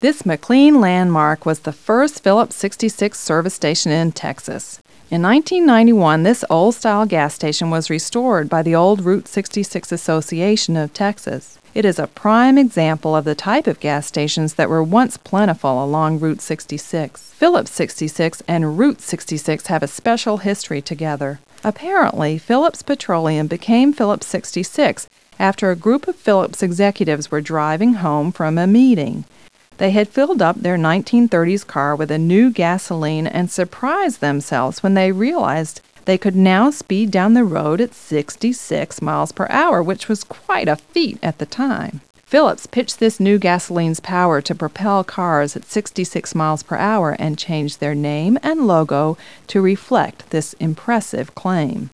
This McLean landmark was the first Phillips 66 service station in Texas. In 1991, this old-style gas station was restored by the old Route 66 Association of Texas. It is a prime example of the type of gas stations that were once plentiful along Route 66. Phillips 66 and Route 66 have a special history together. Apparently, Phillips Petroleum became Phillips 66 after a group of Phillips executives were driving home from a meeting. They had filled up their 1930s car with a new gasoline and surprised themselves when they realized they could now speed down the road at 66 miles per hour, which was quite a feat at the time. Phillips pitched this new gasoline's power to propel cars at 66 miles per hour and changed their name and logo to reflect this impressive claim.